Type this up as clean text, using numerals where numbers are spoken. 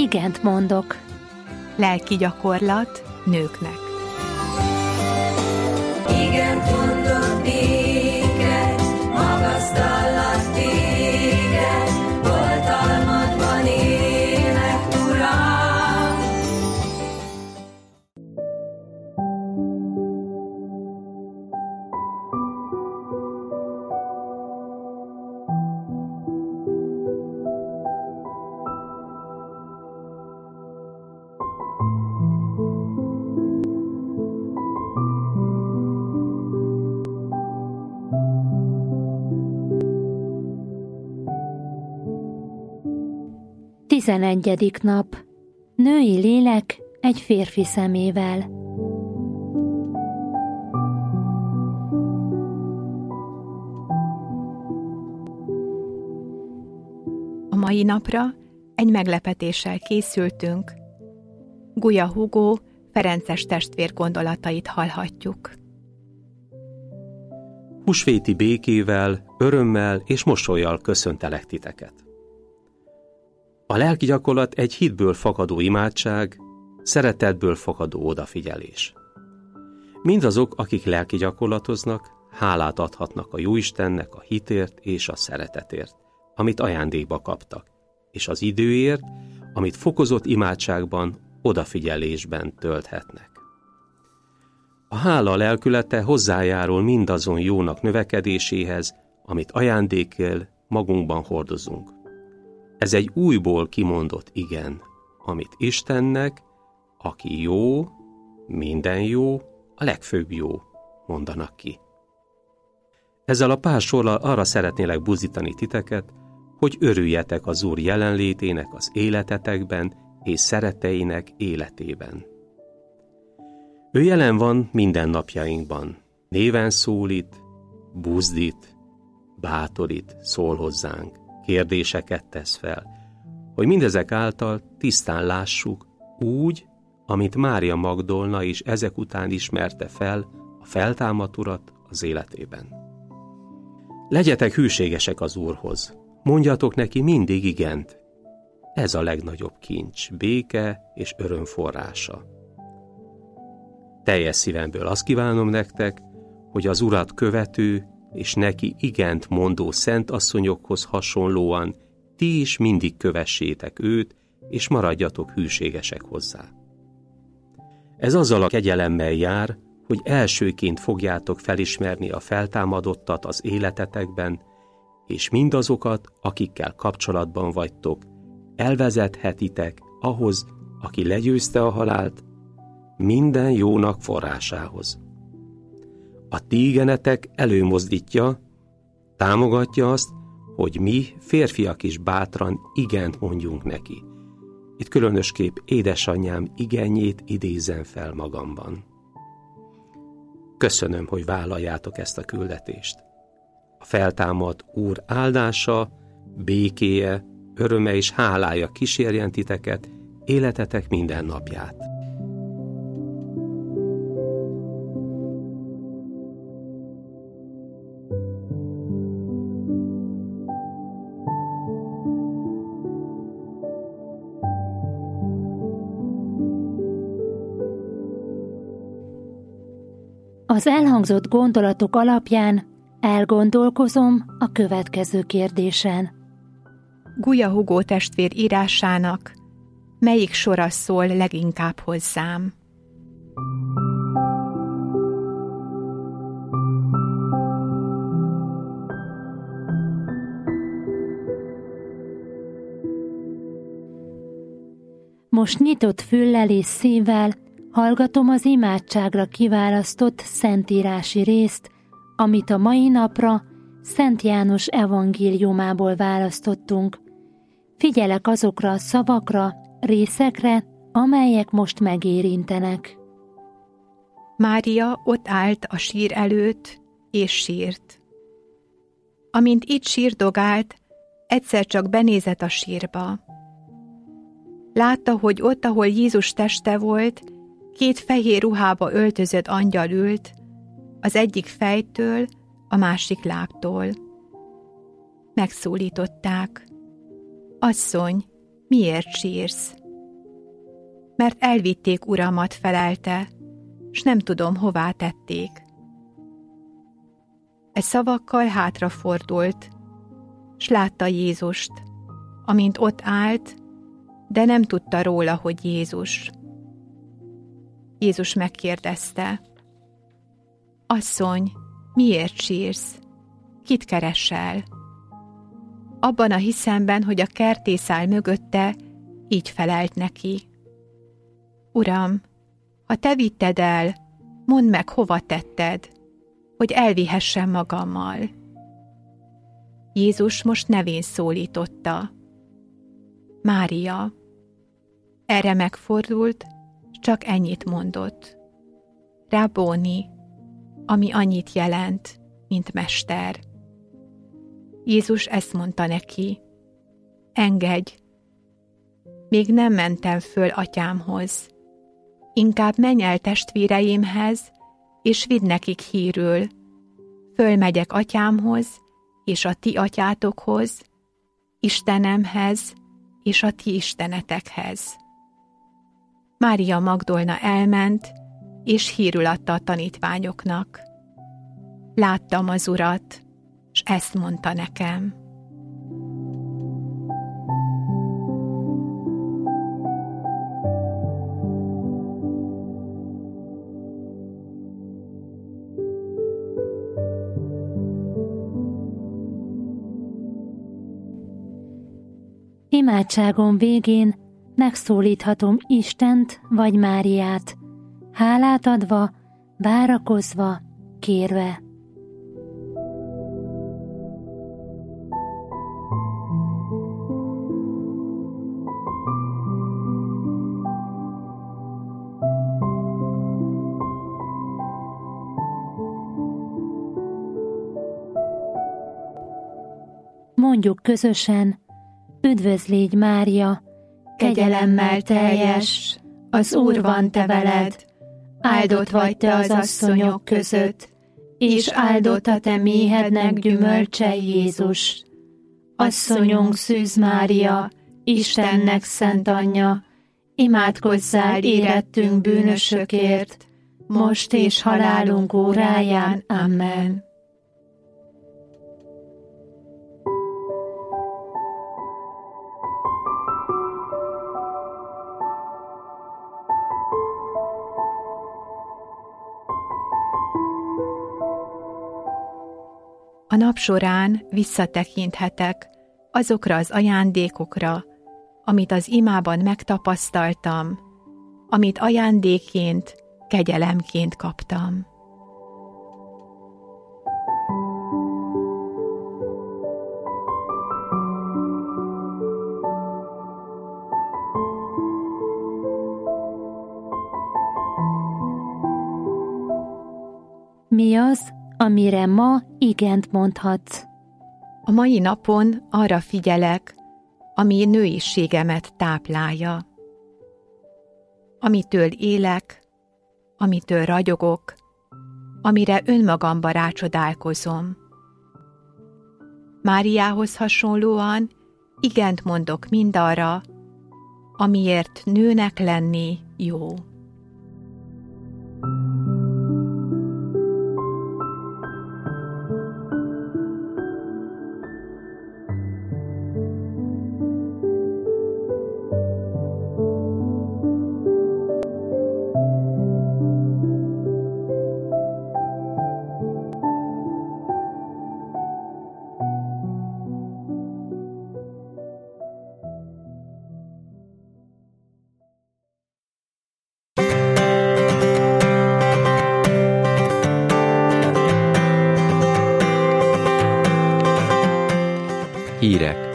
igent mondok. Lelki gyakorlat nőknek. Igent mondok néked, magasztallak téged, oltalmadban élek, Uram. Tizenegyedik nap. Női lélek egy férfi szemével. A mai napra egy meglepetéssel készültünk. Guya Hugo ferences testvér gondolatait hallhatjuk. Húsvéti békével, örömmel és mosollyal köszöntelek titeket. A lelki gyakorlat egy hitből fakadó imádság, szeretetből fakadó odafigyelés. Mindazok, akik lelki gyakorlatoznak, hálát adhatnak a Jóistennek a hitért és a szeretetért, amit ajándékba kaptak, és az időért, amit fokozott imádságban, odafigyelésben tölthetnek. A hála lelkülete hozzájárul mindazon jónak növekedéséhez, amit ajándékkel magunkban hordozunk. Ez egy újból kimondott igen, amit Istennek, aki jó, minden jó, a legfőbb jó, mondanak ki. Ezzel a pár sorral arra szeretnélek buzdítani titeket, hogy örüljetek az Úr jelenlétének az életetekben és szeretteinek életében. Ő jelen van minden napjainkban, néven szólít, buzdít, bátorít, szól hozzánk, kérdéseket tesz fel, hogy mindezek által tisztán lássuk úgy, amit Mária Magdolna is ezek után ismerte fel a feltámadt Urat az életében. Legyetek hűségesek az Úrhoz, mondjatok neki mindig igent. Ez a legnagyobb kincs, béke és öröm forrása. Teljes szívemből azt kívánom nektek, hogy az Urat követő és neki igent mondó szent asszonyokhoz hasonlóan ti is mindig kövessétek őt, és maradjatok hűségesek hozzá. Ez azzal a kegyelemmel jár, hogy elsőként fogjátok felismerni a feltámadottat az életetekben, és mindazokat, akikkel kapcsolatban vagytok, elvezethetitek ahhoz, aki legyőzte a halált, minden jónak forrásához. A ti igenetek előmozdítja, támogatja azt, hogy mi, férfiak is bátran igent mondjunk neki. Itt különösképp édesanyám igenjét idézem fel magamban. Köszönöm, hogy vállaljátok ezt a küldetést. A feltámadt Úr áldása, békéje, öröme és hálája kísérjen titeket, életetek minden napját. Az elhangzott gondolatok alapján elgondolkozom a következő kérdésen. Guya Hugo testvér írásának melyik sora szól leginkább hozzám? Most nyitott füllel és szívvel hallgatom az imádságra kiválasztott szentírási részt, amit a mai napra Szent János evangéliumából választottunk. Figyelek azokra a szavakra, részekre, amelyek most megérintenek. Mária ott állt a sír előtt, és sírt. Amint itt sírdogált, egyszer csak benézett a sírba. Látta, hogy ott, ahol Jézus teste volt, két fehér ruhába öltözött angyal ült, az egyik fejtől, a másik lábtól. Megszólították. Asszony, miért sírsz? mert elvitték uramat, felelte, s nem tudom, hová tették. E szavakkal hátrafordult, s látta Jézust, amint ott állt, de nem tudta róla, hogy Jézus. Jézus megkérdezte, asszony, miért sírsz? Kit keresel? Abban a hiszemben, hogy a kertész áll mögötte, így felelt neki. Uram, ha te vitted el, mondd meg, hova tetted, hogy elvihessem magammal. Jézus most nevén szólította. Mária. Erre megfordult, s csak ennyit mondott. Rabboni, ami annyit jelent, mint mester. Jézus ezt mondta neki. Engedj! Még nem mentem föl atyámhoz. Inkább menj el testvéreimhez, és vidd nekik hírül. Fölmegyek atyámhoz, és a ti atyátokhoz, Istenemhez, és a ti istenetekhez. Mária Magdolna elment, és hírül adta a tanítványoknak. Láttam az Urat, s ezt mondta nekem. Imádságom végén megszólíthatom Istent vagy Máriát, hálát adva, várakozva, kérve. Mondjuk közösen, üdvözlégy Mária, kegyelemmel teljes, az Úr van te veled, áldott vagy te az asszonyok között, és áldott a te méhednek gyümölcse Jézus. Asszonyunk Szűz Mária, Istennek szent anyja, imádkozzál érettünk bűnösökért, most és halálunk óráján. Amen. A nap során visszatekinthetek azokra az ajándékokra, amit az imában megtapasztaltam, amit ajándékként, kegyelemként kaptam. Mi az, amire ma igent mondhatsz? A mai napon arra figyelek, ami nőiségemet táplálja. Amitől élek, amitől ragyogok, amire önmagamba rácsodálkozom. Máriához hasonlóan igent mondok mindarra, amiért nőnek lenni jó. Hírek.